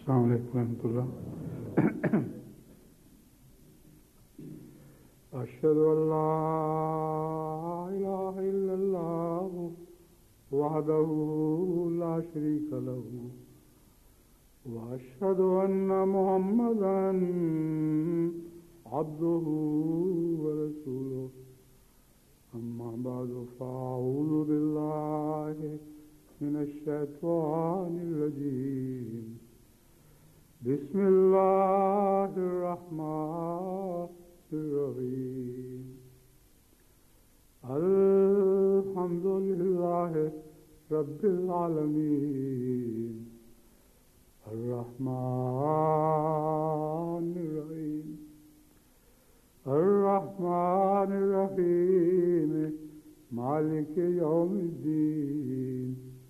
السلام علیکم ورحمۃ اللہ. اشهد ان لا اله الا الله وحده لا شريك له واشهد ان محمدا عبده ورسوله. اما بعد فاعوذ بالله من الشیطان الرجیم. بسم اللہ الرحمن الرحیم. الحمد للہ رب العالمین الرحمن الرحیم الرحمن الرحیم مالک یوم الدین.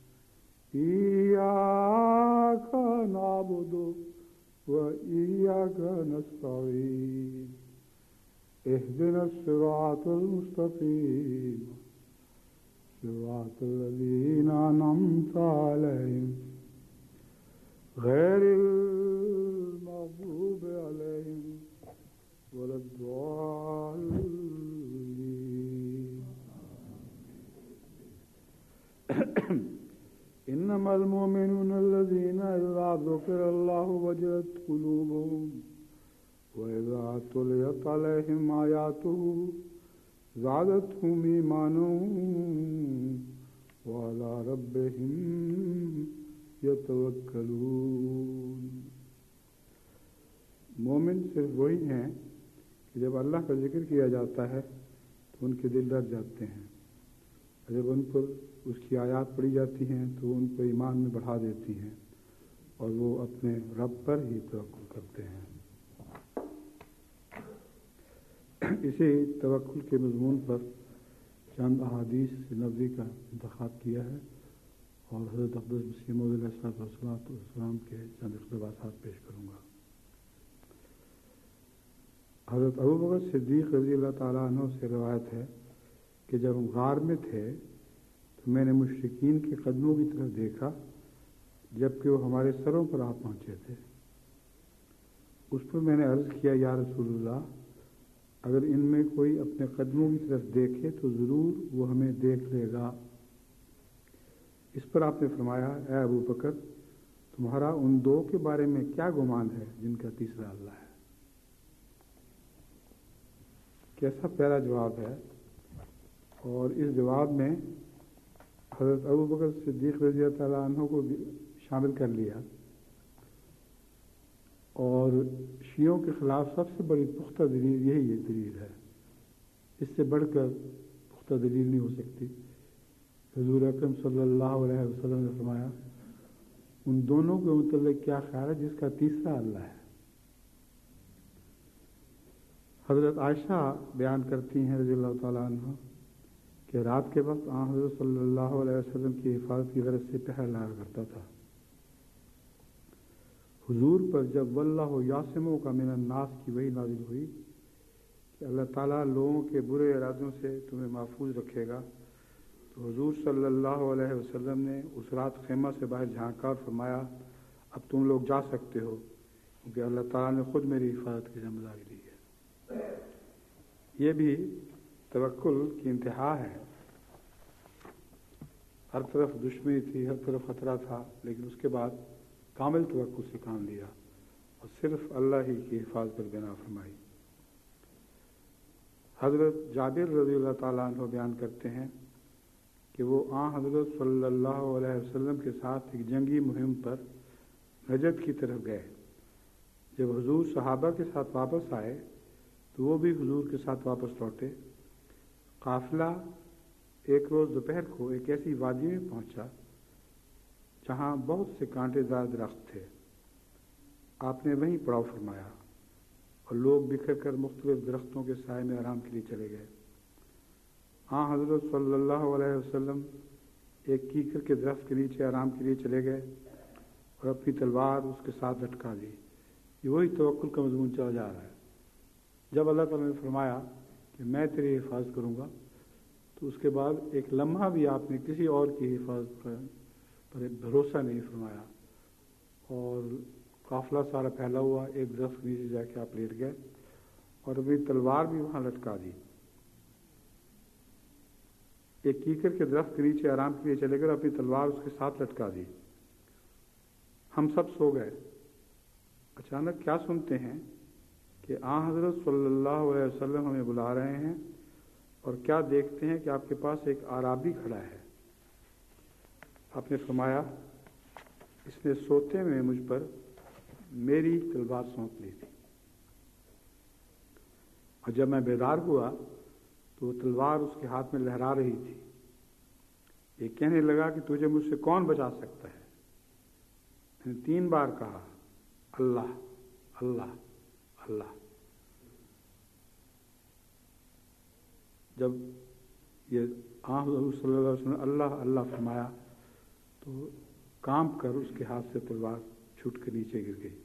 إياك نعبد وإياك نستعين. اهدنا الصراط المستقيم صراط الذين أنعمت عليهم غير المغضوب عليهم ولا الضالين. إنما المؤمنون الذين إذا ذكر الله وجلت قلوبهم وإذا تليت عليهم آياته زادتهم إيمانا وعلى ربهم يتوكلون. مومن صرف وہی ہیں کہ جب اللہ کا ذکر کیا جاتا ہے تو ان کے دل ڈر جاتے ہیں، جب ان پر اس کی آیات پڑھی جاتی ہیں تو ان کو ایمان میں بڑھا دیتی ہیں اور وہ اپنے رب پر ہی توکل کرتے ہیں. اسی توکل کے مضمون پر چند احادیث نبوی کا انتخاب کیا ہے اور حضرت اقدس مسیح موعود علیہ السلام کے چند اقتباسات پیش کروں گا. حضرت ابوبکر صدیق رضی اللہ تعالیٰ عنہ سے روایت ہے کہ جب ہم غار میں تھے تو میں نے مشرکین کے قدموں کی طرف دیکھا جبکہ وہ ہمارے سروں پر آ پہنچے تھے. اس پر میں نے عرض کیا، یا رسول اللہ، اگر ان میں کوئی اپنے قدموں کی طرف دیکھے تو ضرور وہ ہمیں دیکھ لے گا. اس پر آپ نے فرمایا، اے ابو بکر، تمہارا ان دو کے بارے میں کیا گمان ہے جن کا تیسرا اللہ ہے؟ کیسا پیارا جواب ہے. اور اس جواب میں حضرت ابوبکر صدیق رضی اللہ تعالیٰ عنہ کو بھی شامل کر لیا. اور شیعوں کے خلاف سب سے بڑی پختہ دلیل یہی دلیل ہے، اس سے بڑھ کر پختہ دلیل نہیں ہو سکتی. حضور اکرم صلی اللہ علیہ وسلم نے فرمایا، ان دونوں کے متعلق کیا خیال ہے جس کا تیسرا اللہ ہے؟ حضرت عائشہ بیان کرتی ہیں رضی اللہ تعالیٰ عنہ کہ رات کے وقت حضرت صلی اللہ علیہ وسلم کی حفاظت کی غرض سے پہرا لایا کرتا تھا. حضور پر جب واللہ یعصمک من الناس کی وحی نازل ہوئی کہ اللہ تعالیٰ لوگوں کے برے ارادوں سے تمہیں محفوظ رکھے گا، تو حضور صلی اللہ علیہ وسلم نے اس رات خیمہ سے باہر جھانکا اور فرمایا، اب تم لوگ جا سکتے ہو کیونکہ اللہ تعالیٰ نے خود میری حفاظت کی ذمہ داری لی ہے. یہ بھی توکل کی انتہا ہے. ہر طرف دشمنی تھی، ہر طرف خطرہ تھا، لیکن اس کے بعد کامل توکل سے کام لیا اور صرف اللہ ہی کی حفاظت پر بنا فرمائی. حضرت جابر رضی اللہ تعالیٰ عنہ بیان کرتے ہیں کہ وہ حضرت صلی اللہ علیہ وسلم کے ساتھ ایک جنگی مہم پر نجد کی طرف گئے. جب حضور صحابہ کے ساتھ واپس آئے تو وہ بھی حضور کے ساتھ واپس لوٹے. قافلہ ایک روز دوپہر کو ایک ایسی وادی میں پہنچا جہاں بہت سے کانٹے دار درخت تھے. آپ نے وہیں پڑاؤ فرمایا اور لوگ بکھر کر مختلف درختوں کے سائے میں آرام کے لیے چلے گئے. حضرت صلی اللہ علیہ وسلم ایک کیکر کے درخت کے نیچے آرام کے لیے چلے گئے اور اپنی تلوار اس کے ساتھ لٹکا دی. یہ وہی توکل کا مضمون چلا جا رہا ہے. جب اللہ تعالیٰ نے فرمایا کہ میں تیری حفاظت کروں گا تو اس کے بعد ایک لمحہ بھی آپ نے کسی اور کی حفاظت پر بھروسہ نہیں فرمایا اور قافلہ سارا پھیلا ہوا، ایک درخت کے نیچے جا کے آپ لیٹ گئے اور اپنی تلوار بھی وہاں لٹکا دی. ایک کیکر کے درخت کے نیچے آرام کے لیے چلے گئے اور اپنی تلوار اس کے ساتھ لٹکا دی. ہم سب سو گئے. اچانک کیا سنتے ہیں کہ آن حضرت صلی اللہ علیہ وسلم ہمیں بلا رہے ہیں، اور کیا دیکھتے ہیں کہ آپ کے پاس ایک اعرابی کھڑا ہے. آپ نے فرمایا اس نے سوتے میں مجھ پر میری تلوار سونپ لی تھی، اور جب میں بیدار ہوا تو وہ تلوار اس کے ہاتھ میں لہرا رہی تھی. یہ کہنے لگا کہ تجھے مجھ سے کون بچا سکتا ہے. میں نے 3 بار کہا اللہ اللہ اللہ. جب یہ حضور صلی اللہ علیہ وسلم اللہ اللہ فرمایا تو کانپ کر اس کے ہاتھ سے تلوار چھوٹ کر نیچے گر گئی.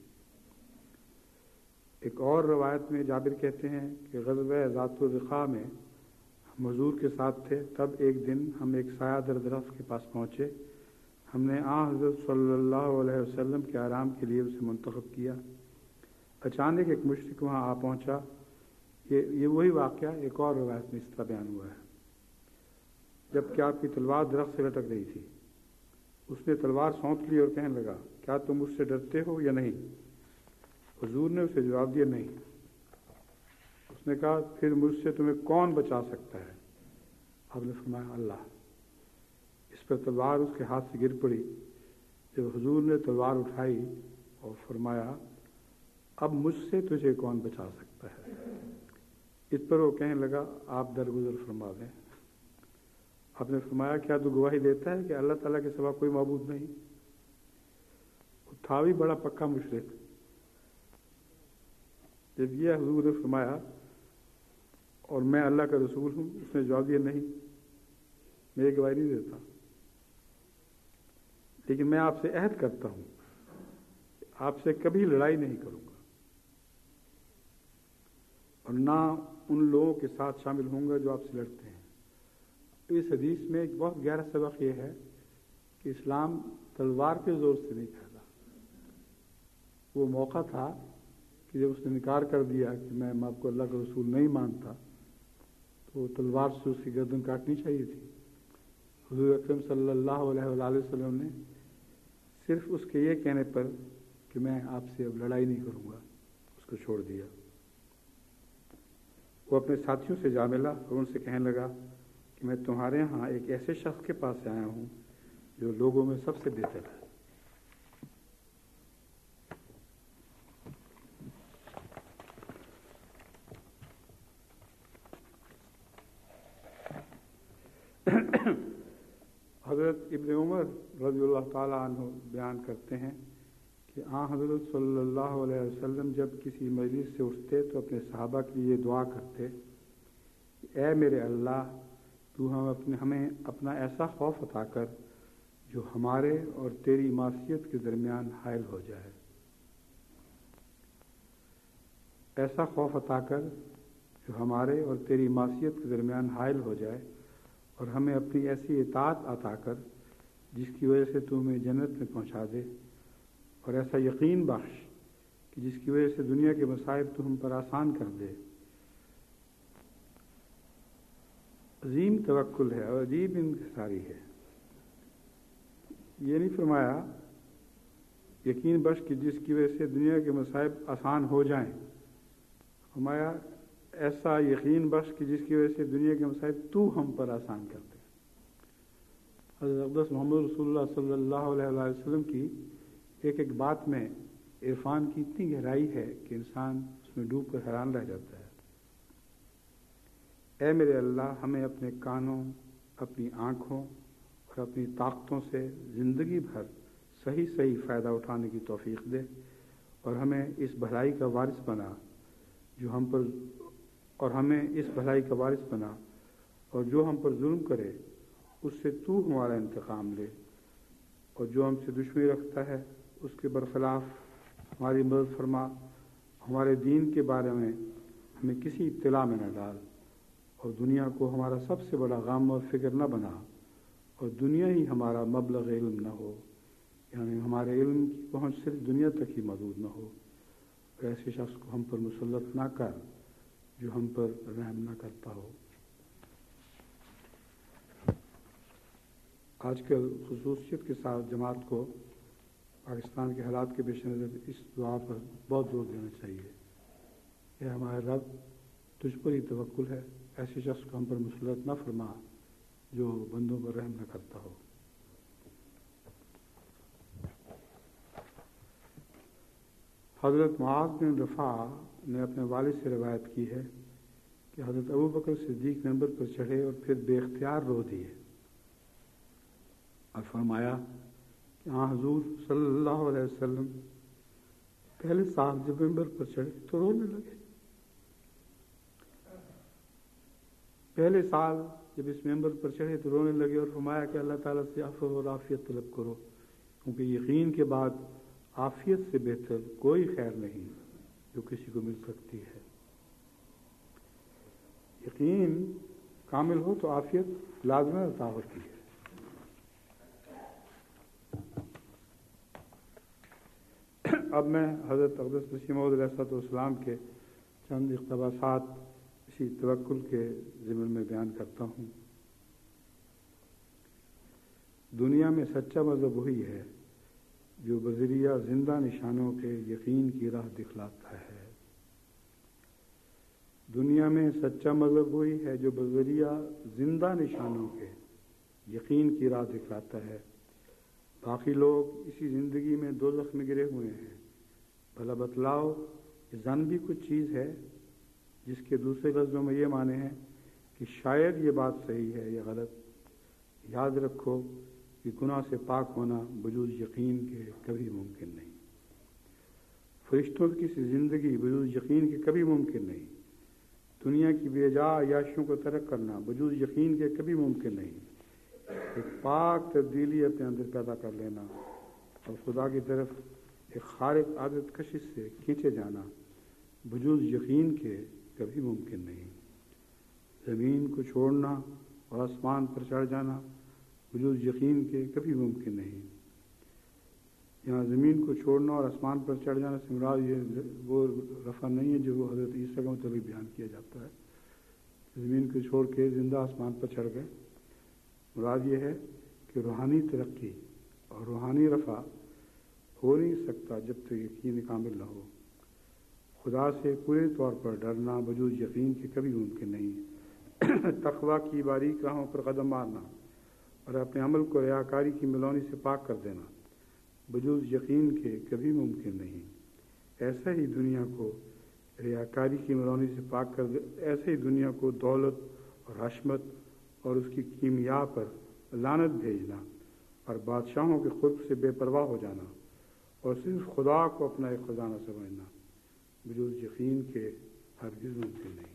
ایک اور روایت میں جابر کہتے ہیں کہ غزوہ ذات الرقاع میں ہم حضور کے ساتھ تھے. تب ایک دن ہم ایک سایہ در درخت کے پاس پہنچے. ہم نے حضرت صلی اللہ علیہ وسلم کے آرام کے لیے اسے منتخب کیا. اچانک ایک مشرک وہاں آ پہنچا. یہ وہی واقعہ ایک اور روایت میں اس طرح بیان ہوا ہے. جب کہ آپ کی تلوار درخت سے لٹک رہی تھی، اس نے تلوار سونپ لی اور کہنے لگا کیا تم مجھ سے ڈرتے ہو یا نہیں؟ حضور نے اسے جواب دیا نہیں. اس نے کہا پھر مجھ سے تمہیں کون بچا سکتا ہے؟ آپ نے فرمایا اللہ. اس پر تلوار اس کے ہاتھ سے گر پڑی. جب حضور نے تلوار اٹھائی اور فرمایا اب مجھ سے تجھے کون بچا سکتا ہے، اس پر وہ کہنے لگا آپ درگزر فرما دیں. آپ نے فرمایا کیا تو گواہی دیتا ہے کہ اللہ تعالیٰ کے سوا کوئی معبود نہیں؟ وہ تھا بھی بڑا پکا مشرک. جب یہ حضور نے فرمایا اور میں اللہ کا رسول ہوں، اس نے جواب دیا نہیں، میں یہ گواہی نہیں دیتا، لیکن میں آپ سے عہد کرتا ہوں آپ سے کبھی لڑائی نہیں کروں گا اور نہ ان لوگوں کے ساتھ شامل ہوں گا جو آپ سے لڑتے ہیں. اس حدیث میں ایک بہت گہرا سبق یہ ہے کہ اسلام تلوار کے زور سے نہیں پھیلا. وہ موقع تھا کہ جب اس نے انکار کر دیا کہ میں آپ کو اللہ کا رسول نہیں مانتا تو تلوار سے اس کی گردن کاٹنی چاہیے تھی. حضور اکرم صلی اللہ علیہ وآلہ وسلم نے صرف اس کے یہ کہنے پر کہ میں آپ سے اب لڑائی نہیں کروں گا اس کو چھوڑ دیا. وہ اپنے ساتھیوں سے جا ملا اور ان سے کہنے لگا کہ میں تمہارے ہاں ایک ایسے شخص کے پاس سے آیا ہوں جو لوگوں میں سب سے بہتر ہے. حضرت ابن عمر رضی اللہ تعالیٰ عنہ بیان کرتے ہیں کہ حضرت صلی اللہ علیہ وسلم جب کسی مجلس سے اٹھتے تو اپنے صحابہ کے لیے دعا کرتے کہ اے میرے اللہ تو ہمیں اپنا ایسا خوف عطا کر جو ہمارے اور تیری معصیت کے درمیان حائل ہو جائے. ایسا خوف عطا کر جو ہمارے اور تیری معصیت کے درمیان حائل ہو جائے، اور ہمیں اپنی ایسی اطاعت عطا کر جس کی وجہ سے تو ہمیں جنت میں پہنچا دے، اور ایسا یقین بخش کہ جس کی وجہ سے دنیا کے مصائب تو ہم پر آسان کر دے. عظیم توکل ہے اور عجیب انکساری ہے. یہ نہیں فرمایا یقین بخش کہ جس کی وجہ سے دنیا کے مصائب آسان ہو جائیں، فرمایا ایسا یقین بخش کہ جس کی وجہ سے دنیا کے مصائب تو ہم پر آسان کر دے. حضرت اقدس محمد رسول اللہ صلی اللہ علیہ وآلہ وسلم کی ایک ایک بات میں عرفان کی اتنی گہرائی ہے کہ انسان اس میں ڈوب کر حیران رہ جاتا ہے. اے میرے اللہ ہمیں اپنے کانوں، اپنی آنکھوں اور اپنی طاقتوں سے زندگی بھر صحیح صحیح فائدہ اٹھانے کی توفیق دے، اور ہمیں اس بھلائی کا وارث بنا جو ہم پر اور ہمیں اس بھلائی کا وارث بنا اور جو ہم پر ظلم کرے اس سے تو ہمارا انتقام لے، اور جو ہم سے دشمنی رکھتا ہے اس کے برخلاف ہماری مدد فرما. ہمارے دین کے بارے میں ہمیں کسی اطلاع میں نہ ڈال، اور دنیا کو ہمارا سب سے بڑا غم اور فکر نہ بنا، اور دنیا ہی ہمارا مبلغ علم نہ ہو. یعنی ہمارے علم کی پہنچ صرف دنیا تک ہی محدود نہ ہو، ایسے شخص کو ہم پر مسلط نہ کر جو ہم پر رحم نہ کرتا ہو۔ آج کل خصوصیت کے ساتھ جماعت کو پاکستان کے حالات کے پیش نظر اس دعا پر بہت زور دینا چاہیے کہ ہمارے رب تجھ پر ہی توکل ہے، ایسے شخص کو ہم پر مسلط نہ فرما جو بندوں پر رحم نہ کرتا ہو۔ حضرت معاذ بن رفاع نے اپنے والد سے روایت کی ہے کہ حضرت ابو بکر صدیق ممبر پر چڑھے اور پھر بے اختیار رو دیے اور فرمایا کہ حضور صلی اللہ علیہ وسلم پہلے سال جب ممبر پر چڑھے تو رونے لگے، پہلے سال جب اس ممبر پر چڑھے تو رونے لگے اور فرمایا کہ اللہ تعالیٰ سے عفو اور عافیت طلب کرو، کیونکہ یقین کے بعد عافیت سے بہتر کوئی خیر نہیں جو کسی کو مل سکتی ہے۔ یقین کامل ہو تو عافیت لازمہ عطا ہوتی ہے۔ اب میں حضرت اقدس مسیح موعود علیہ السلام کے چند اقتباسات اسی توکل کے ضمن میں بیان کرتا ہوں۔ دنیا میں سچا مذہب وہی ہے جو بذریعہ زندہ نشانوں کے یقین کی راہ دکھلاتا ہے۔ دنیا میں سچا مذہب وہی ہے جو بذریعہ زندہ نشانوں کے یقین کی راہ دکھلاتا ہے۔ باقی لوگ اسی زندگی میں دوزخ میں گرے ہوئے ہیں۔ بھلا بتلاؤ کہ زن بھی کچھ چیز ہے، جس کے دوسرے لفظوں میں یہ معنی ہے کہ شاید یہ بات صحیح ہے یا غلط۔ یاد رکھو کہ گناہ سے پاک ہونا بجوز یقین کے کبھی ممکن نہیں۔ فرشتوں کی کسی زندگی بجوز یقین کے کبھی ممکن نہیں۔ دنیا کی بے جا عیاشیوں کو ترک کرنا بجوز یقین کے کبھی ممکن نہیں۔ ایک پاک تبدیلی اپنے اندر پیدا کر لینا اور خدا کی طرف ایک خارق عادت کشش سے کھینچے جانا بجوز یقین کے کبھی ممکن نہیں۔ زمین کو چھوڑنا اور آسمان پر چڑھ جانا بجوز یقین کے کبھی ممکن نہیں۔ یہاں زمین کو چھوڑنا اور آسمان پر چڑھ جانا سے مراد یہ وہ رفع نہیں ہے جو حضرت عیسیٰ کا متعلق بیان کیا جاتا ہے، زمین کو چھوڑ کے زندہ آسمان پر چڑھ گئے۔ مراد یہ ہے کہ روحانی ترقی اور روحانی رفع ہو نہیں سکتا جب تک یقین کامل نہ ہو۔ خدا سے پورے طور پر ڈرنا بجوز یقین کے کبھی ممکن نہیں۔ تقویٰ کی باریک راہوں پر قدم مارنا اور اپنے عمل کو ریاکاری کی ملونی سے پاک کر دینا بجوز یقین کے کبھی ممکن نہیں۔ ایسا ہی دنیا کو ریاکاری کی ملونی سے پاک کر دے، ایسے ہی دنیا کو دولت اور حشمت اور اس کی کیمیا پر لعنت بھیجنا اور بادشاہوں کے قرب سے بے پرواہ ہو جانا اور صرف خدا کو اپنا ایک خزانہ سمجھنا بجوز یقین کے ہرگز ممکن نہیں۔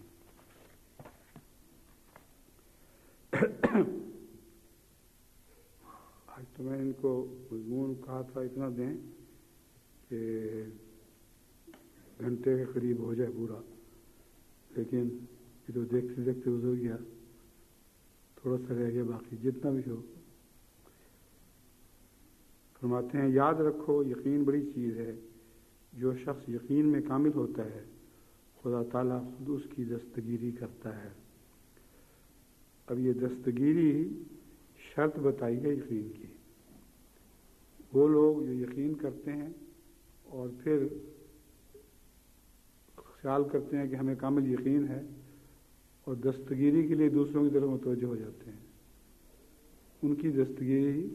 آج تو میں ان کو مضمون کہا تھا اتنا دیں کہ گھنٹے کے قریب ہو جائے پورا، لیکن یہ تو دیکھتے دیکھتے گزر گیا، تھوڑا سا رہ گیا باقی، جتنا بھی ہو۔ فرماتے ہیں یاد رکھو یقین بڑی چیز ہے، جو شخص یقین میں کامل ہوتا ہے خدا تعالیٰ خود اس کی دستگیری کرتا ہے۔ اب یہ دستگیری شرط بتائی ہے یقین کی۔ وہ لوگ جو یقین کرتے ہیں اور پھر خیال کرتے ہیں کہ ہمیں کامل یقین ہے اور دستگیری کے لیے دوسروں کی طرف متوجہ ہو جاتے ہیں، ان کی دستگیری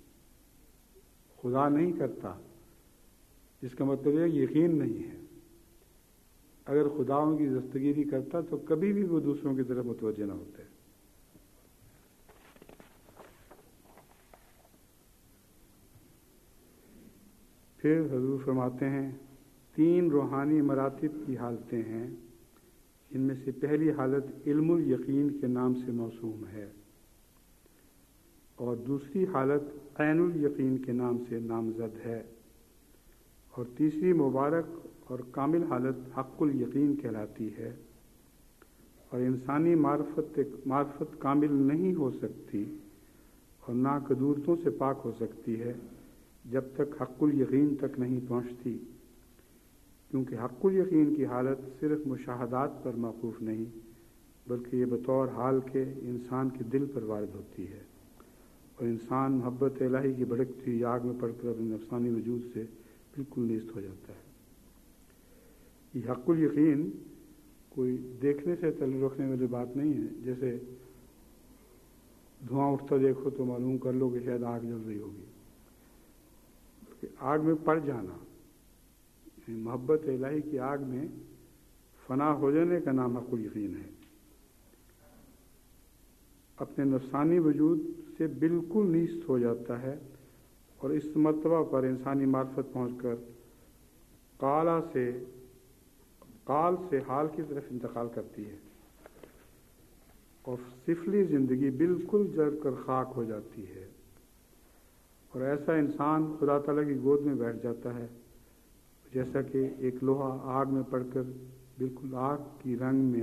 خدا نہیں کرتا، جس کا مطلب ہے یقین نہیں ہے۔ اگر خدا ان کی دستگیری کرتا تو کبھی بھی وہ دوسروں کی طرف متوجہ نہ ہوتے۔ پھر حضور فرماتے ہیں 3 روحانی مراتب کی حالتیں ہیں، ان میں سے پہلی حالت علم الیقین کے نام سے موسوم ہے اور دوسری حالت عین الیقین کے نام سے نامزد ہے اور تیسری مبارک اور کامل حالت حق الیقین کہلاتی ہے۔ اور انسانی معرفت کامل نہیں ہو سکتی اور نہ قدورتوں سے پاک ہو سکتی ہے جب تک حق الیقین تک نہیں پہنچتی، کیونکہ حق الیقین کی حالت صرف مشاہدات پر موقوف نہیں بلکہ یہ بطور حال کے انسان کے دل پر وارد ہوتی ہے، اور انسان محبت الہی کی بھڑکتی ہوئی آگ میں پڑ کر اپنے نفسانی وجود سے بالکل نیست ہو جاتا ہے۔ یہ حق الیقین کوئی دیکھنے سے تعلق رکھنے والی بات نہیں ہے، جیسے دھواں اٹھتا دیکھو تو معلوم کر لو کہ شاید آگ جل رہی ہوگی، بلکہ آگ میں پڑ جانا، یعنی محبت الہی کی آگ میں فنا ہو جانے کا نام حق الیقین ہے۔ اپنے نفسانی وجود سے بالکل نیست ہو جاتا ہے، اور اس مرتبہ پر انسانی معرفت پہنچ کر قال سے حال کی طرف انتقال کرتی ہے، اور سفلی زندگی بالکل جل کر خاک ہو جاتی ہے، اور ایسا انسان خدا تعالیٰ کی گود میں بیٹھ جاتا ہے، جیسا کہ ایک لوہا آگ میں پڑ کر بالکل آگ کی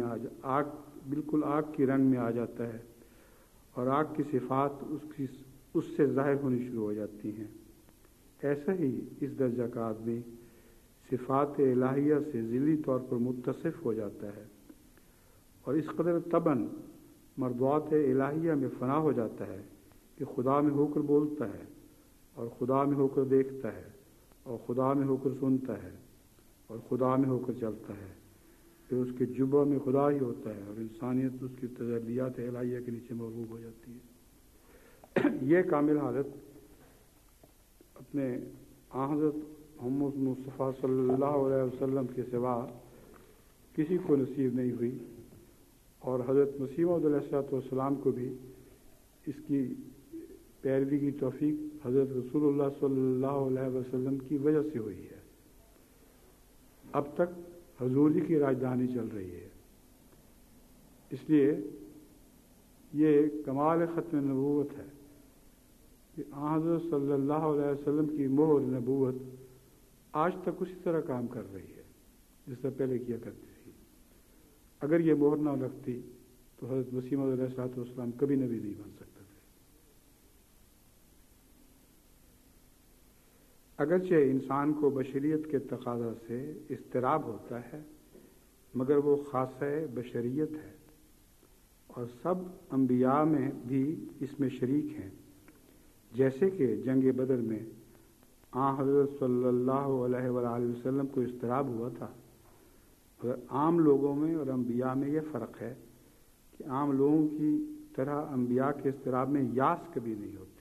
رنگ میں آ جاتا ہے، اور آگ کی صفات اس سے ظاہر ہونی شروع ہو جاتی ہیں۔ ایسا ہی اس درجہ کا آدمی صفات الہیہ سے ذیلی طور پر متصف ہو جاتا ہے، اور اس قدر طبعاً مرضوات الہیہ میں فنا ہو جاتا ہے کہ خدا میں ہو کر بولتا ہے، اور خدا میں ہو کر دیکھتا ہے، اور خدا میں ہو کر سنتا ہے، اور خدا میں ہو کر چلتا ہے۔ پھر اس کے جبہ میں خدا ہی ہوتا ہے، اور انسانیت اس کی تجلیات الہیہ کے نیچے مغلوب ہو جاتی ہے۔ یہ کامل حالت اپنے حضرت محمد مصطفیٰ صلی اللہ علیہ وسلم کے سوا کسی کو نصیب نہیں ہوئی، اور حضرت مسیح موعود علیہ السلام کو بھی اس کی پیروی کی توفیق حضرت رسول اللہ صلی اللہ علیہ وسلم کی وجہ سے ہوئی ہے۔ اب تک حضور ہی کی راجدھانی چل رہی ہے، اس لیے یہ کمال ختم نبوت ہے کہ حضرت صلی اللہ علیہ وسلم کی مہر نبوت آج تک اسی طرح کام کر رہی ہے جس سے پہلے کیا کرتی تھی۔ اگر یہ مہر نہ لگتی تو حضرت مسیح موعود علیہ السلام کبھی نبی نہیں بن سکتے تھے۔ اگرچہ انسان کو بشریت کے تقاضا سے اضطراب ہوتا ہے، مگر وہ خاصہ بشریت ہے، اور سب انبیاء میں بھی اس میں شریک ہیں۔ جیسے کہ جنگ بدر میں حضرت صلی اللہ علیہ وآلہ وسلم کو اضطراب ہوا تھا، مگر عام لوگوں میں اور انبیاء میں یہ فرق ہے کہ عام لوگوں کی طرح انبیاء کے اضطراب میں یاس کبھی نہیں ہوتی۔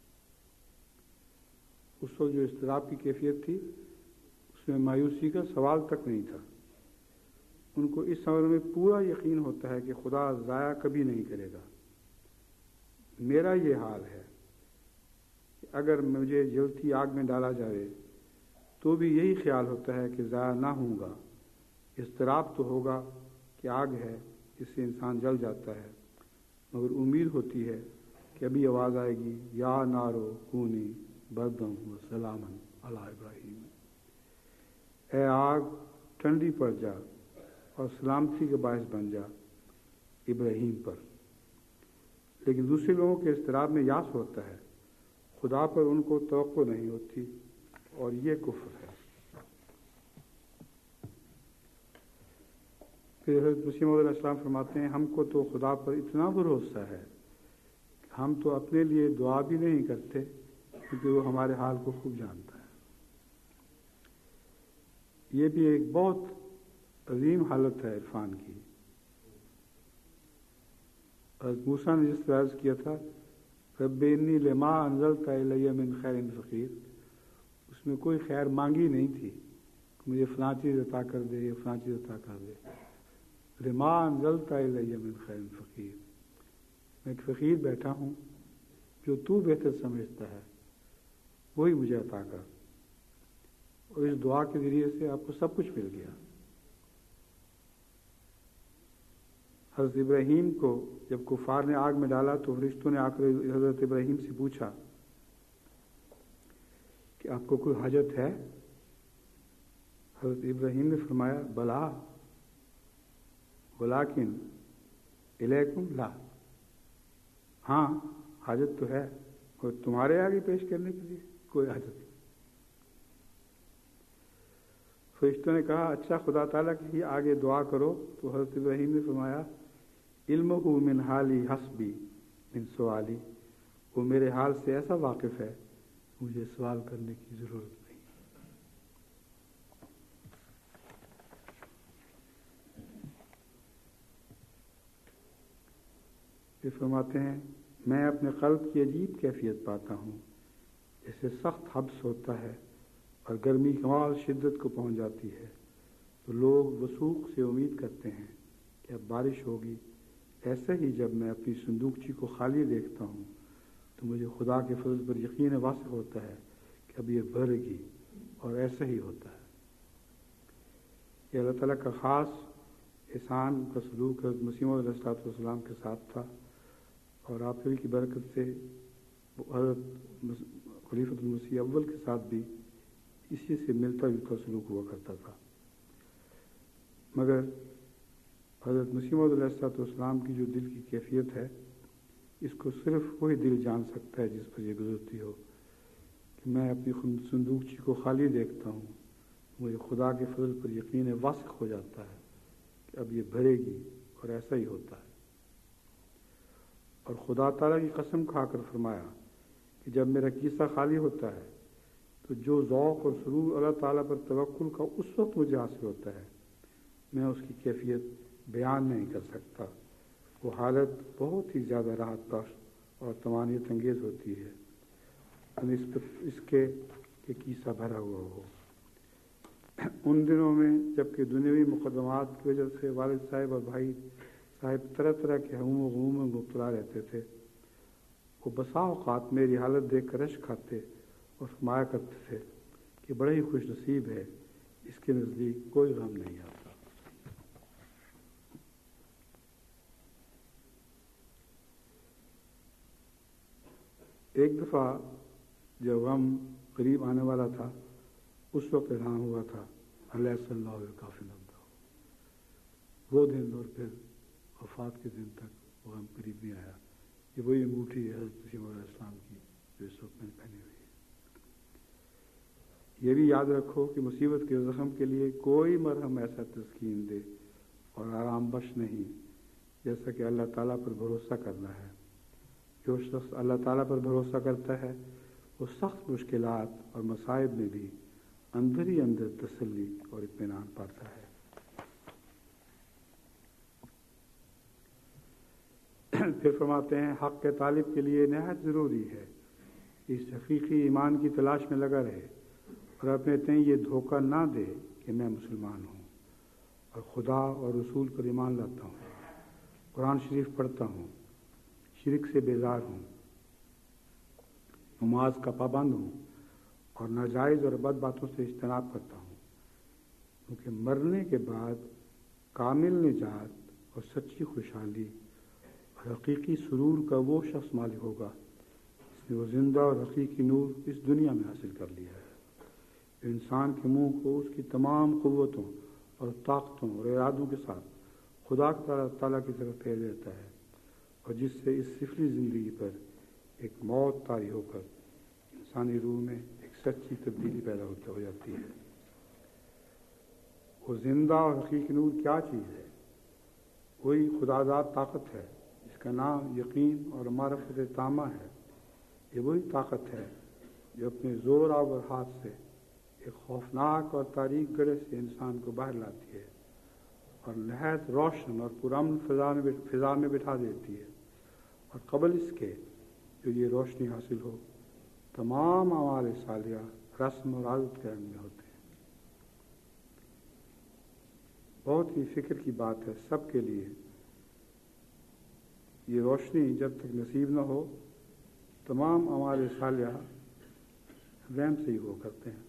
اس وقت جو اضطراب کی کیفیت تھی اس میں مایوسی کا سوال تک نہیں تھا۔ ان کو اس امر میں پورا یقین ہوتا ہے کہ خدا ضائع کبھی نہیں کرے گا۔ میرا یہ حال ہے کہ اگر مجھے جلتی آگ میں ڈالا جائے تو بھی یہی خیال ہوتا ہے کہ ضائع نہ ہوں گا۔ اضطراب تو ہوگا کہ آگ ہے، اس سے انسان جل جاتا ہے، مگر امید ہوتی ہے کہ ابھی آواز آئے گی، یا نارو کونی بردم و سلامن علی ابراہیم، اے آگ ٹھنڈی پڑ جا اور سلامتی کا باعث بن جا ابراہیم پر۔ لیکن دوسرے لوگوں کے اضطراب میں یاس ہوتا ہے، خدا پر ان کو توقع نہیں ہوتی، اور یہ کفر ہے۔ پھر حضرت مسیح موعود علیہ السلام فرماتے ہیں، ہم کو تو خدا پر اتنا بھروسہ ہے کہ ہم تو اپنے لیے دعا بھی نہیں کرتے، کیونکہ وہ ہمارے حال کو خوب جانتا ہے۔ یہ بھی ایک بہت عظیم حالت ہے عرفان کی۔ حضرت موسیٰ نے جس طرح عرض کیا تھا، رب انی لما انزلت الی من خیر فقیر، اس میں کوئی خیر مانگی نہیں تھی کہ مجھے فلاں چیز عطا کر دے یا فلاں چیز عطا کر دے۔ لما انزلت الی من خیر فقیر، میں ایک فقیر بیٹھا ہوں، جو تو بہتر سمجھتا ہے وہی مجھے عطا کر، اور اس دعا کے ذریعے سے آپ کو سب کچھ مل گیا۔ حضرت ابراہیم کو جب کفار نے آگ میں ڈالا تو فرشتوں نے آ کر حضرت ابراہیم سے پوچھا کہ آپ کو کوئی حاجت ہے؟ حضرت ابراہیم نے فرمایا بلا ولیکن الیکم لا، ہاں حاجت تو ہے، اور تمہارے آگے پیش کرنے کے لیے کوئی حاجت نہیں۔ فرشتوں نے کہا اچھا خدا تعالیٰ کی آگے دعا کرو. تو حضرت ابراہیم نے فرمایا علمہ من حالی حسبی من سوالی، وہ میرے حال سے ایسا واقف ہے مجھے سوال کرنے کی ضرورت نہیں. یہ فرماتے ہیں میں اپنے قلب کی عجیب کیفیت پاتا ہوں جیسے سخت حبس ہوتا ہے اور گرمی کمال شدت کو پہنچ جاتی ہے تو لوگ وثوق سے امید کرتے ہیں کہ اب بارش ہوگی. ایسے ہی جب میں اپنی صندوقچی کو خالی دیکھتا ہوں تو مجھے خدا کے فضل پر یقین واثق ہوتا ہے کہ اب یہ بھرے گی، اور ایسا ہی ہوتا ہے. یہ اللہ تعالیٰ کا خاص احسان کا سلوک حضرت مسیح موعود علیہ السلام کے ساتھ تھا، اور آپ کی برکت سے حضرت خلیفۃ المسیح اول کے ساتھ بھی اسی سے ملتا جلتا سلوک ہوا کرتا تھا. مگر حضرت مسیح موعود علیہ السلام کی جو دل کی کیفیت ہے اس کو صرف وہی دل جان سکتا ہے جس پر یہ گزرتی ہو کہ میں اپنی صندوقچی کو خالی دیکھتا ہوں، مجھے خدا کے فضل پر یقین واثق ہو جاتا ہے کہ اب یہ بھرے گی، اور ایسا ہی ہوتا ہے. اور خدا تعالیٰ کی قسم کھا کر فرمایا کہ جب میرا کیسہ خالی ہوتا ہے تو جو ذوق اور سرور اللہ تعالیٰ پر توکل کا اس وقت مجھے حاصل ہوتا ہے میں اس کی کیفیت بیان نہیں کر سکتا. وہ حالت بہت ہی زیادہ راحت بخش اور طمانینت انگیز ہوتی ہے اس کے کہ کیسہ بھرا ہوا ہو. ان دنوں میں جبکہ دنیاوی مقدمات کی وجہ سے والد صاحب اور بھائی صاحب طرح طرح کے ہم و غموم میں مبتلا رہتے تھے، وہ بسا اوقات میری حالت دیکھ کر رشک کھاتے اور فرمایا کرتے تھے کہ بڑا ہی خوش نصیب ہے، اس کے نزدیک کوئی غم نہیں آتا. ایک دفعہ جب غم قریب آنے والا تھا اس وقت اعلان ہوا تھا علیہ صلی اللہ علیہ کافی نمدہ. وہ دن اور پھر وفات کے دن تک وہ غم قریب نہیں آیا. یہ وہی انگوٹھی ہے حضرت مسیح علیہ السلام کی جو اس وقت میں نے پہنی ہوئی ہے. یہ بھی یاد رکھو کہ مصیبت کے زخم کے لیے کوئی مرہم ایسا تسکین دے اور آرام بخش نہیں جیسا کہ اللہ تعالیٰ پر بھروسہ کرنا ہے. جو شخص اللہ تعالیٰ پر بھروسہ کرتا ہے وہ سخت مشکلات اور مصائب میں بھی اندر ہی اندر تسلی اور اطمینان پاتا ہے. پھر فرماتے ہیں حق کے طالب کے لیے نہایت ضروری ہے اس حقیقی ایمان کی تلاش میں لگا رہے اور اپنے تئیں یہ دھوکہ نہ دے کہ میں مسلمان ہوں اور خدا اور رسول پر ایمان لاتا ہوں، قرآن شریف پڑھتا ہوں، شرک سے بیزار ہوں، نماز کا پابند ہوں اور ناجائز اور بد باتوں سے اجتناب کرتا ہوں، کیونکہ مرنے کے بعد کامل نجات اور سچی خوشحالی اور حقیقی سرور کا وہ شخص مالک ہوگا جس نے وہ زندہ اور حقیقی نور اس دنیا میں حاصل کر لیا ہے، جو انسان کے منہ کو اس کی تمام قوتوں اور طاقتوں اور ارادوں کے ساتھ خدا تعالیٰ کی طرف پھیر دیتا ہے، اور جس سے اس سفلی زندگی پر ایک موت طاری ہو کر انسانی روح میں ایک سچی تبدیلی پیدا ہو جاتی ہے. وہ زندہ اور حقیقی نور کیا چیز ہے؟ وہی خدا ذات طاقت ہے جس کا نام یقین اور معرفت تامہ ہے. یہ وہی طاقت ہے جو اپنے زور آور ہاتھ سے ایک خوفناک اور تاریک گڑھے سے انسان کو باہر لاتی ہے اور نہایت روشن اور پرامن فضا میں بٹھا دیتی ہے، اور قبل اس کے جو یہ روشنی حاصل ہو تمام اعمال صالحہ رسم اور عادت کے رنگ میں ہوتے ہیں. بہت ہی فکر کی بات ہے سب کے لیے. یہ روشنی جب تک نصیب نہ ہو تمام اعمال صالحہ وہم سے ہی ہو کرتے ہیں.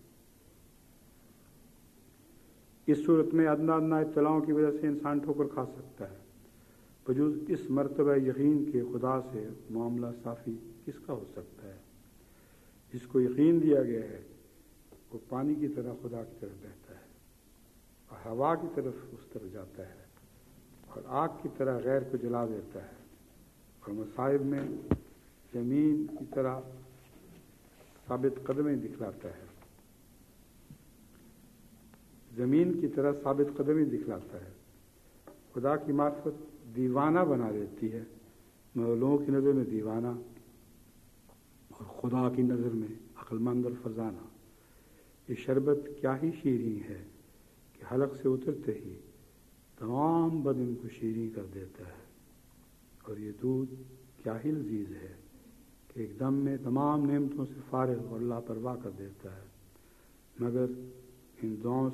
اس صورت میں ادنا ادنا اطلاعوں کی وجہ سے انسان ٹھوکر کھا سکتا ہے. بجوز اس مرتبہ یقین کے خدا سے معاملہ صافی کس کا ہو سکتا ہے؟ جس کو یقین دیا گیا ہے وہ پانی کی طرح خدا کی طرف بہتا ہے اور ہوا کی طرف اس طرف جاتا ہے اور آگ کی طرح غیر کو جلا دیتا ہے اور مصائب میں زمین کی طرح ثابت قدمیں دکھلاتا ہے. زمین کی طرح ثابت قدمی دکھلاتا ہے. خدا کی معرفت دیوانہ بنا دیتی ہے، مگر لوگوں کی نظر میں دیوانہ اور خدا کی نظر میں عقل مند اور فرزانہ. یہ شربت کیا ہی شیریں ہے کہ حلق سے اترتے ہی تمام بدن کو شیریں کر دیتا ہے، اور یہ دودھ کیا ہی لذیذ ہے کہ ایک دم میں تمام نعمتوں سے فارغ اور لاپرواہ کر دیتا ہے. مگر ان دعاؤں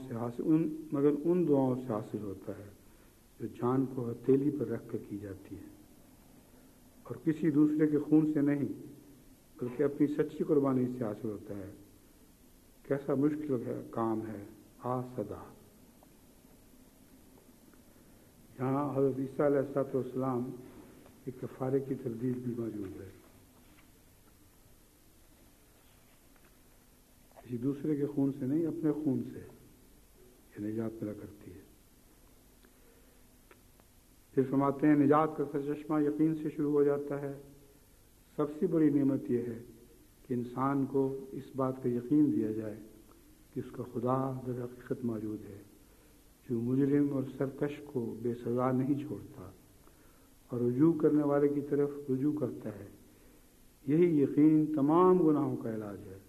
سے حاصل ہوتا ہے جو جان کو ہتھیلی پر رکھ کر کی جاتی ہے، اور کسی دوسرے کے خون سے نہیں بلکہ اپنی سچی قربانی سے حاصل ہوتا ہے. کیسا مشکل کام ہے صدا. یہاں حضرت عیسیٰ علیہ السلام کے کفارے کی تردید بھی موجود ہے. کسی دوسرے کے خون سے نہیں، اپنے خون سے یہ نجات ملا کرتی ہے. پھر فرماتے ہیں نجات کا سرچشمہ یقین سے شروع ہو جاتا ہے. سب سے بڑی نعمت یہ ہے کہ انسان کو اس بات کا یقین دیا جائے کہ اس کا خدا در حقیقت موجود ہے، جو مجرم اور سرکش کو بے سزا نہیں چھوڑتا اور رجوع کرنے والے کی طرف رجوع کرتا ہے. یہی یقین تمام گناہوں کا علاج ہے.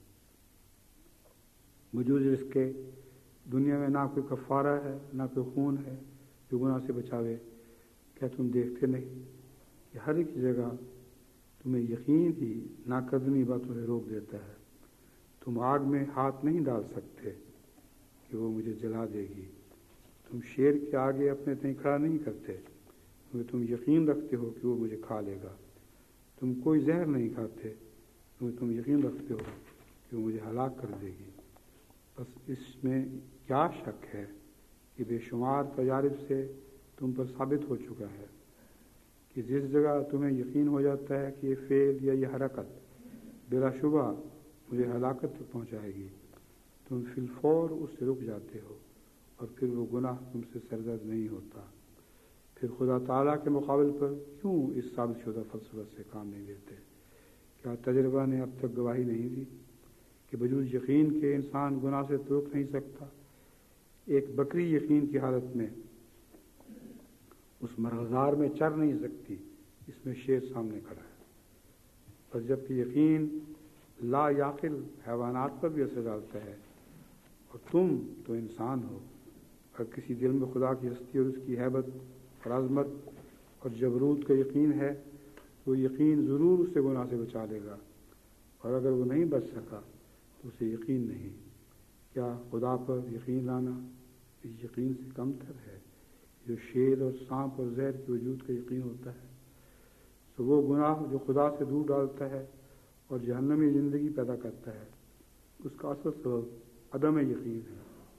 وجود اس کے دنیا میں نہ کوئی کفارہ ہے، نہ کوئی خون ہے جو گناہ سے بچاوے. کیا تم دیکھتے نہیں کہ ہر ایک جگہ تمہیں یقین ہی ناقدنی باتوں سے روک دیتا ہے. تم آگ میں ہاتھ نہیں ڈال سکتے کہ وہ مجھے جلا دے گی. تم شیر کے آگے اپنے تئیں کھڑا نہیں کرتے کیونکہ تم یقین رکھتے ہو کہ وہ مجھے کھا لے گا. تم کوئی زہر نہیں کھاتے کیونکہ تم یقین رکھتے ہو کہ وہ مجھے ہلاک کر دے گی. بس اس میں کیا شک ہے کہ بے شمار تجارب سے تم پر ثابت ہو چکا ہے کہ جس جگہ تمہیں یقین ہو جاتا ہے کہ یہ فعل یا یہ حرکت بلا شبہ مجھے ہلاکت تک پہنچائے گی، تم فی الفور اس سے رک جاتے ہو اور پھر وہ گناہ تم سے سرزد نہیں ہوتا. پھر خدا تعالیٰ کے مقابل پر کیوں اس ثابت شدہ فلسفہ سے کام نہیں لیتے؟ کیا تجربہ نے اب تک گواہی نہیں دی کہ بجوز یقین کے انسان گناہ سے روک نہیں سکتا؟ ایک بکری یقین کی حالت میں اس مرغزار میں چر نہیں سکتی، اس میں شیر سامنے کھڑا ہے. بس جبکہ یقین لا یعقل حیوانات پر بھی اثر ڈالتا ہے، اور تم تو انسان ہو. اگر کسی دل میں خدا کی ہستی اور اس کی ہیبت اور عظمت اور جبروت کا یقین ہے تو یقین ضرور اسے گناہ سے بچا لے گا، اور اگر وہ نہیں بچ سکا تو اسے یقین نہیں. کیا خدا پر یقین لانا اس یقین سے کم تر ہے جو شیر اور سانپ اور زہر کے وجود کا یقین ہوتا ہے؟ تو وہ گناہ جو خدا سے دور ڈالتا ہے اور جہنمی زندگی پیدا کرتا ہے، اس کا اصل سبب عدم یقین ہے.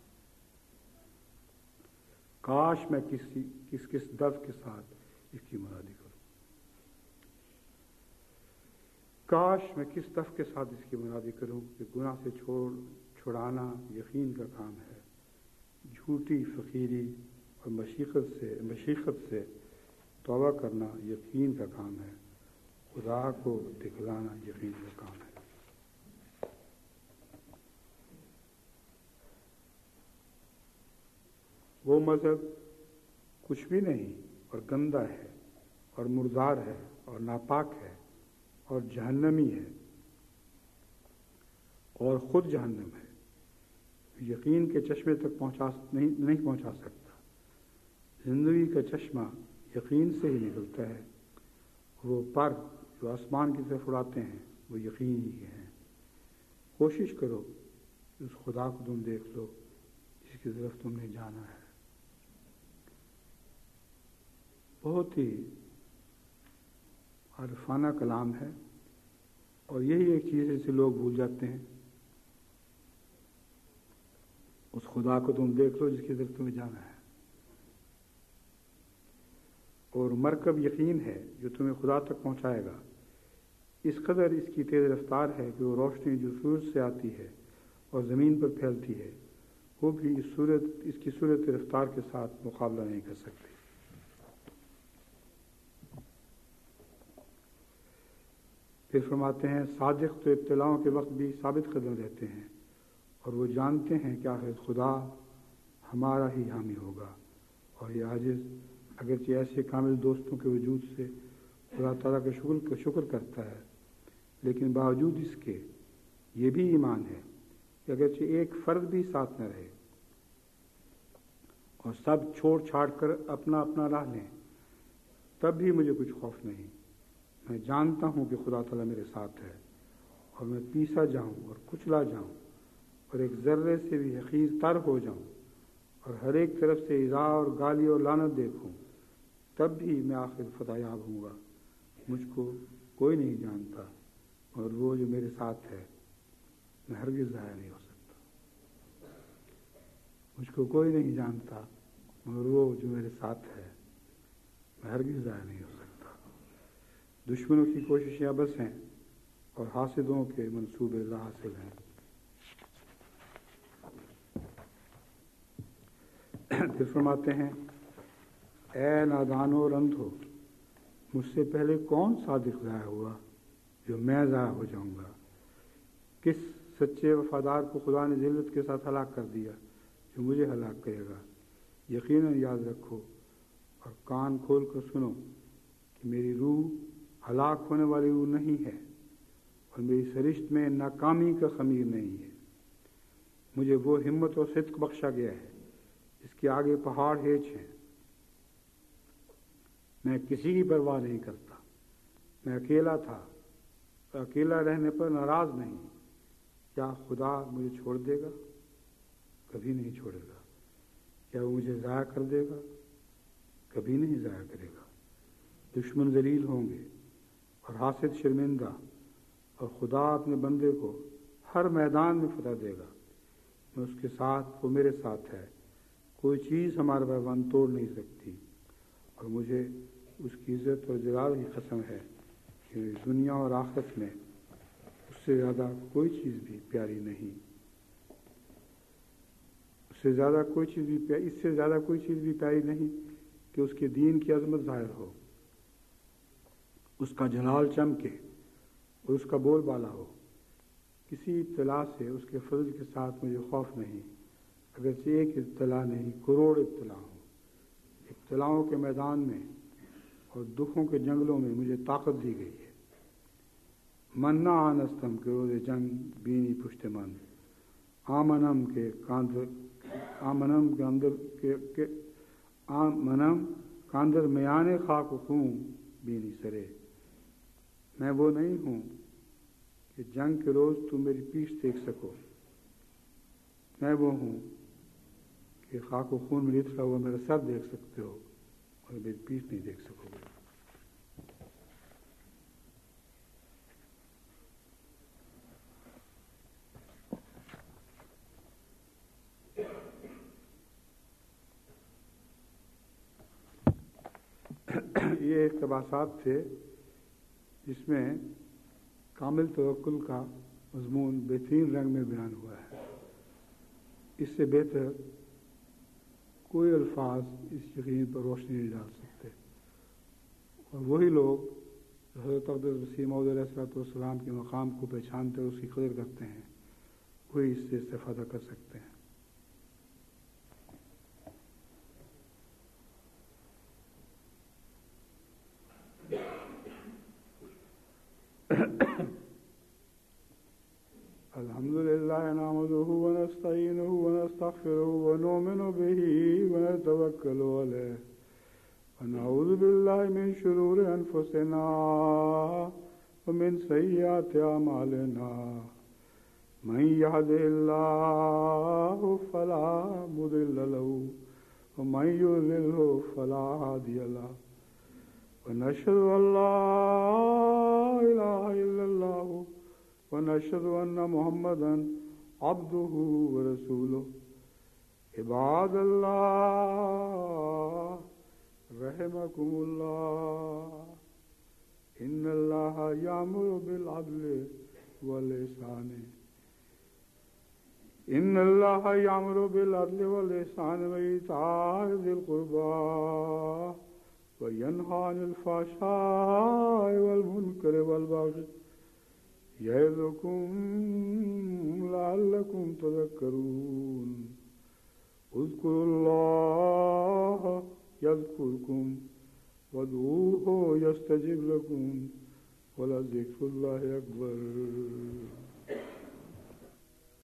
کاش میں کس دف کے ساتھ اس کی مرادی کروں. کاش میں کس دف کے ساتھ اس کی مرادی کروں کہ گناہ سے چھڑانا یقین کا کام ہے، جھوٹی فقیری اور مشیقت سے توبہ کرنا یقین کا کام ہے، خدا کو دکھلانا یقین کا کام ہے. وہ مذہب کچھ بھی نہیں اور گندا ہے اور مردار ہے اور ناپاک ہے اور جہنمی ہے اور خود جہنم ہے. یقین کے چشمے تک نہیں پہنچا سکتا. زندگی کا چشمہ یقین سے ہی نکلتا ہے. وہ پر جو آسمان کی طرف اڑاتے ہیں وہ یقین ہی ہیں. کوشش کرو کہ اس خدا کو تم دیکھ لو جس کی طرف تم نے جانا ہے. بہت ہی عارفانہ کلام ہے، اور یہی ایک چیز ہے جسے لوگ بھول جاتے ہیں. اس خدا کو تم دیکھ لو جس کی طرف تمہیں جانا ہے. اور مرکب یقین ہے جو تمہیں خدا تک پہنچائے گا. اس قدر اس کی تیز رفتار ہے کہ وہ روشنی جو سورج سے آتی ہے اور زمین پر پھیلتی ہے وہ بھی اس کی صورت رفتار کے ساتھ مقابلہ نہیں کر سکتی. پھر فرماتے ہیں صادق تو ابتلاؤں کے وقت بھی ثابت قدم رہتے ہیں، اور وہ جانتے ہیں کہ آخر خدا ہمارا ہی حامی ہوگا. اور یہ عاجز اگرچہ ایسے کامل دوستوں کے وجود سے خدا تعالیٰ کا شکر کرتا ہے، لیکن باوجود اس کے یہ بھی ایمان ہے کہ اگرچہ ایک فرد بھی ساتھ نہ رہے اور سب چھوڑ چھاڑ کر اپنا اپنا راہ لیں، تب بھی مجھے کچھ خوف نہیں. میں جانتا ہوں کہ خدا تعالیٰ میرے ساتھ ہے، اور میں پیسا جاؤں اور کچلا جاؤں اور ایک ذرے سے بھی حقیر تر ہو جاؤں اور ہر ایک طرف سے ایذا اور گالی اور لعنت دیکھوں، تب بھی میں آخر فتح یاب ہوں گا. مجھ کو کوئی نہیں جانتا، اور وہ جو میرے ساتھ ہے میں ہرگز ضائع نہیں ہو سکتا. مجھ کو کوئی نہیں جانتا، مگر وہ جو میرے ساتھ ہے میں ہرگز ضائع نہیں ہو سکتا. دشمنوں کی کوششیں بس ہیں اور حاسدوں کے منصوبے لا حاصل ہیں. پھر فرماتے ہیں، اے نادانو اور اندھو، مجھ سے پہلے کون صادق ضائع ہوا جو میں ضائع ہو جاؤں گا؟ کس سچے وفادار کو خدا نے ذلت کے ساتھ ہلاک کر دیا جو مجھے ہلاک کرے گا؟ یقیناً یاد رکھو اور کان کھول کر سنو کہ میری روح ہلاک ہونے والی روح نہیں ہے، اور میری سرشت میں ناکامی کا خمیر نہیں ہے. مجھے وہ ہمت اور صدق بخشا گیا ہے اس کے آگے پہاڑ ہیچ ہیں. میں کسی کی پرواہ نہیں کرتا. میں اکیلا تھا، اکیلا رہنے پر ناراض نہیں. کیا خدا مجھے چھوڑ دے گا؟ کبھی نہیں چھوڑے گا. کیا وہ مجھے ضائع کر دے گا؟ کبھی نہیں ضائع کرے گا. دشمن ذلیل ہوں گے اور حاسد شرمندہ، اور خدا اپنے بندے کو ہر میدان میں فتح دے گا. میں اس کے ساتھ، وہ میرے ساتھ ہے. کوئی چیز ہمارا پیمان توڑ نہیں سکتی، اور مجھے اس کی عزت اور جلال کی قسم ہے کہ دنیا اور آخرت میں اس سے زیادہ کوئی چیز بھی پیاری نہیں. اس سے زیادہ کوئی چیز بھی پیاری نہیں کہ اس کے دین کی عظمت ظاہر ہو، اس کا جلال چمکے اور اس کا بول بالا ہو. کسی ابتلا سے اس کے فضل کے ساتھ مجھے خوف نہیں، اگرچہ ایک ابتلا نہیں، کروڑ ابتلا ہوں. ابتلاؤں کے میدان میں اور دکھوں کے جنگلوں میں مجھے طاقت دی گئی ہے. من نہ آنستم کے روز جنگ بینی پشت من، آمنم کے کاندر میان خاک و خون بینی سرے. میں وہ نہیں ہوں کہ جنگ کے روز تم میری پیٹھ دیکھ سکو. میں وہ ہوں کہ خاک و خون میں لتڑا ہوا میرا سر دیکھ سکتے ہو اور میری پیٹھ نہیں دیکھ سکو گے. یہ اقتباسات تھے جس میں کامل توکل کا مضمون بہترین رنگ میں بیان ہوا ہے. اس سے بہتر کوئی الفاظ اس یقین پر روشنی نہیں ڈال سکتے. اور وہی لوگ حضرت اقدس مسیح موعود علیہ الصلوۃ والسلام کے مقام کو پہچانتے اور اس کی قدر کرتے ہیں، وہی اس سے استفادہ کر سکتے ہیں. الحمد لله نحمده ونستعينه ونستغفره ونؤمن به ونتوكل عليه ونعوذ بالله من شرور أنفسنا ومن سيئات أعمالنا. من يهده الله فلا مضل له ومن يضلل فلا هادي له. ونشهد أن لا إله إلا الله ونشهد أن محمدا عبده ورسوله. عباد الله رحمكم الله، إن الله يأمر بالعدل والإحسان وإيتاء ذي القربى وينهى عن الفحشاء والمنكر والبغي يعظكم لعلكم تذكرون. اذكروا यज़कुरकुम वदऊहु यस्तजिब लकुम वलज़िक्रुल्लाहि अकबर।